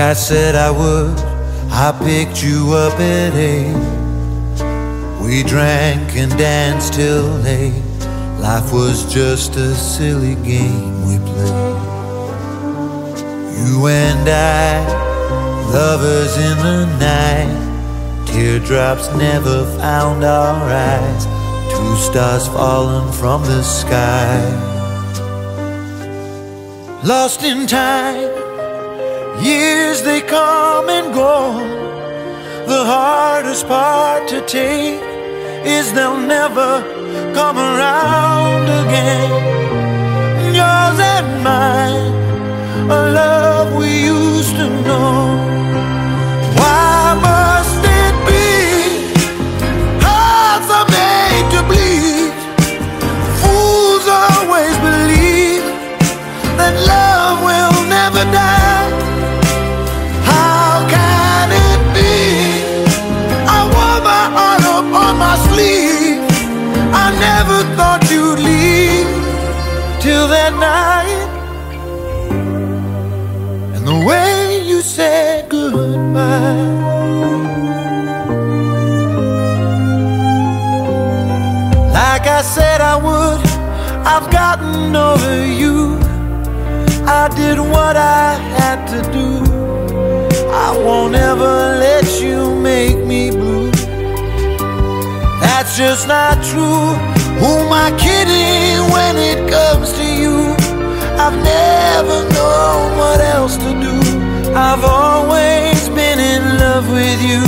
I said I would, I picked you up at 8. We drank and danced till late. Life was just a silly game we played. You and I, lovers in the night. Teardrops never found our eyes. 2 stars falling from the sky. Lost in time, years they come and go. The hardest part to take is they'll never come around again. Yours and mine, a love we used to know. Why must it be hearts are made to bleed? Fools always believe that love will never die. How can it be? I wore my heart up on my sleeve. I never thought you'd leave till that night. And the way you said goodbye. Like I said I would, I've gotten over you. I did what I had to do. I won't ever let you make me blue. That's just not true. Who am I kidding when it comes to you? I've never known what else to do. I've always been in love with you.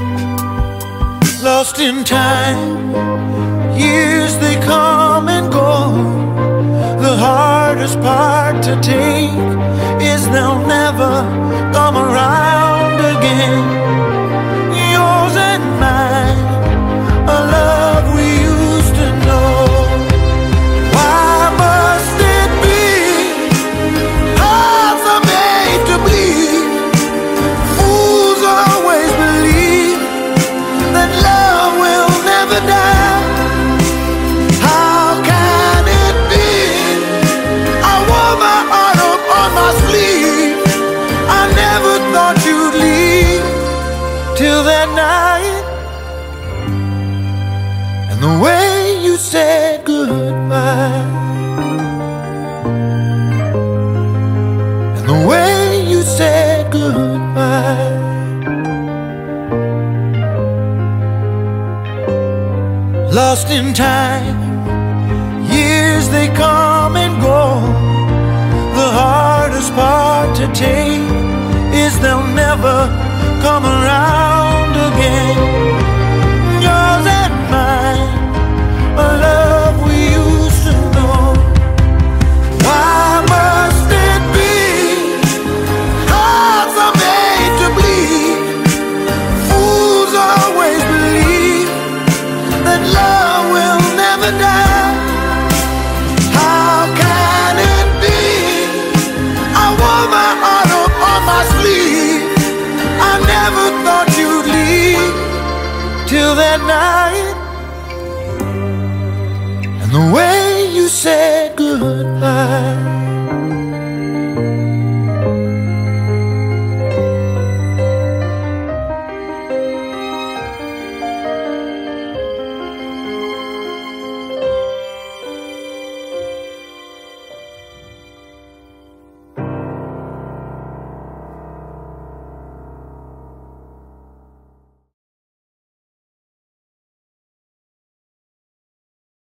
Lost in time, years they come and go. The hardest part to take is they'll never come around again. Yours and mine, a love we used to know. Why must it be hearts are made to bleed? Fools always believe that love will never die. How can it be? I wore my heart up on my sleeve. I never thought you'd leave till that night. And the way you said goodbye. And the way you said goodbye. Lost in time, years they come and go. The hardest part to take is they'll never come around again. Yours and mine, a love we used to know. Why must it be hearts are made to bleed? Fools always believe that love will never die. How can it be? I wore my heart up on my sleeve. I never thought you'd leave till that night. And the way you said goodbye.